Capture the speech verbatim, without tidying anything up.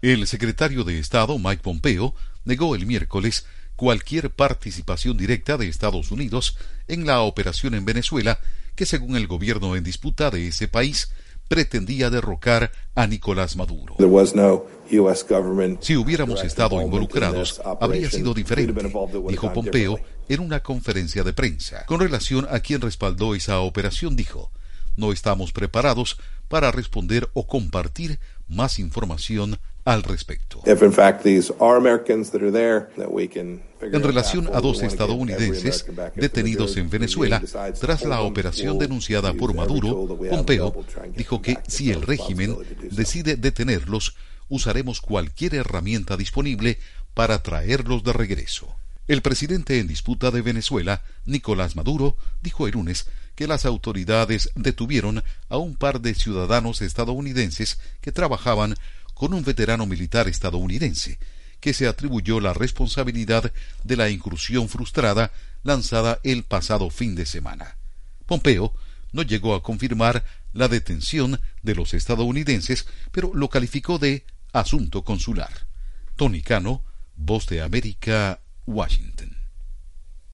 El secretario de Estado, Mike Pompeo, negó el miércoles cualquier participación directa de Estados Unidos en la operación en Venezuela que, según el gobierno en disputa de ese país, pretendía derrocar a Nicolás Maduro. No si hubiéramos estado involucrados, habría sido diferente, dijo Pompeo en una conferencia de prensa. Con relación a quien respaldó esa operación, dijo: no estamos preparados para responder o compartir más información al respecto. En relación a dos estadounidenses detenidos en Venezuela tras la operación denunciada por Maduro, Pompeo dijo que si el régimen decide detenerlos, usaremos cualquier herramienta disponible para traerlos de regreso. El presidente en disputa de Venezuela, Nicolás Maduro, dijo el lunes que las autoridades detuvieron a un par de ciudadanos estadounidenses que trabajaban con un veterano militar estadounidense, que se atribuyó la responsabilidad de la incursión frustrada lanzada el pasado fin de semana. Pompeo no llegó a confirmar la detención de los estadounidenses, pero lo calificó de asunto consular. Tony Cano, Voz de América, Washington.